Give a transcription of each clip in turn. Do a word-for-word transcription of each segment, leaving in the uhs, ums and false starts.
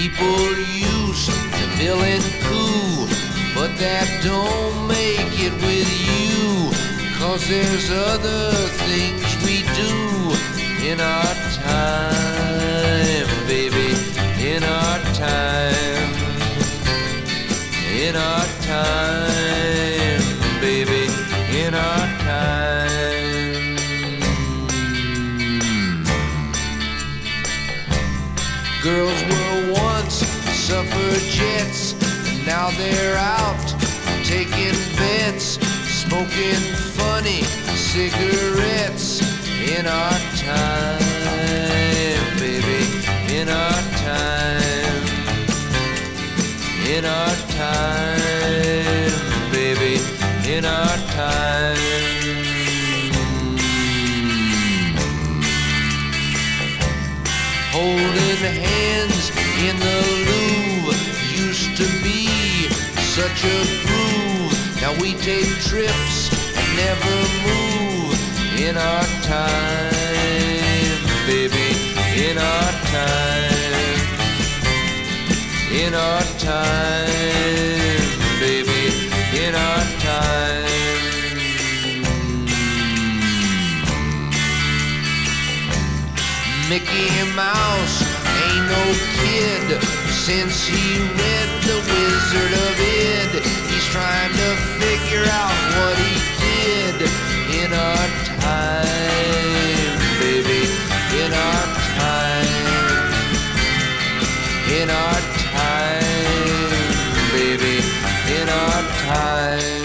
People used to feeling cool, but that don't make it with you. 'Cause there's other things we do in our time, baby, in our time, in our time, baby, in our time. Girls were once suffragettes, now they're out taking bets, smoking funny cigarettes in our time, baby, in our time, in our time, baby, in our time. Holding hands in the Louvre used to be such a groove. Now we take trips and never move in our time, baby, in our time, in our time, baby, in our time. Mickey Mouse ain't no kid since he read The Wizard of Id. He's trying to figure out what he did in our time, baby, in our time, in our time, baby, in our time.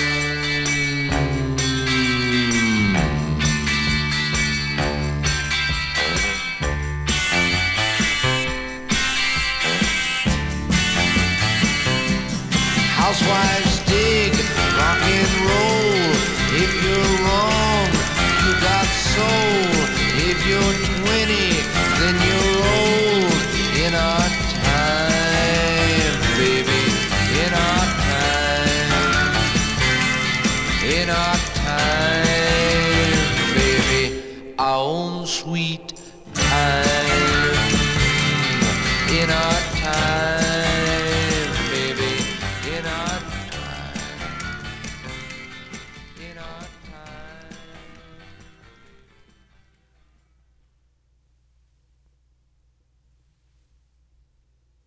Housewives dig rock and roll. If you're wrong, you got soul. If you're twenty, then you're old. In our time, baby, in our time, in our time, baby, our own sweet